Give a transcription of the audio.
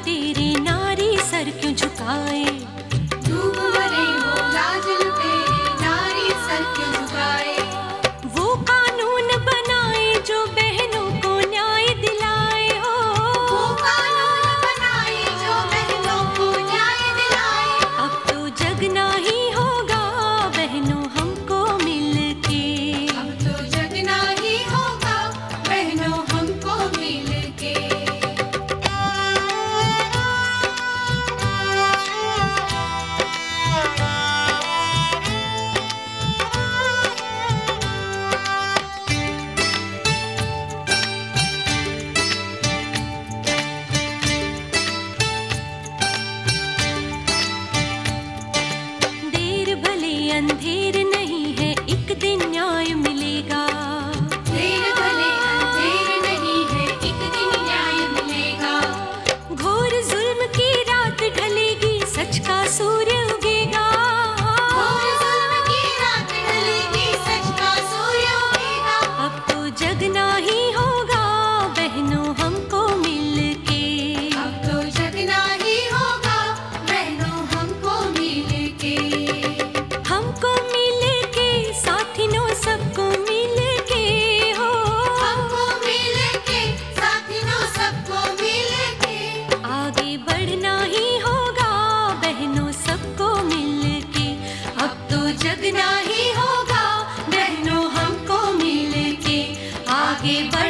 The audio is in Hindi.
लुटेरे नारी सर क्यों झुकाए। डूब मरे हो लाज लुटेरे नारी सर क्यों झुकाए। वो कानून बनाए जो बहनों को न्याय दिलाए हो। वो कानून बनाए जो बहनों को न्याय दिलाए। अब तो जगना ही होगा बहनों हमको मिलके। अब तो जगना ही होगा बहनों हमको मिलके। देर भले अंधेर नहीं है एक दिन न्याय मिलेगा। देर भले अंधेर नहीं है एक दिन न्याय मिलेगा। घोर जुल्म की रात ढलेगी सच का सूर्य उगेगा। घोर जुल्म की रात ढलेगी सच का सूर्य उगेगा। अब तो जगना ही होगा बहनों हमको मिलके। अब तो जगना ही होगा बहनों हमको मिलके। हमको मिलके साथिनों सबको मिलके हो। हमको मिलके साथियों सबको मिलके। आगे बढ़ना ही होगा बहनों सबको मिलके। अब तो जगना ही होगा बहनों हमको मिलके। आगे बढ़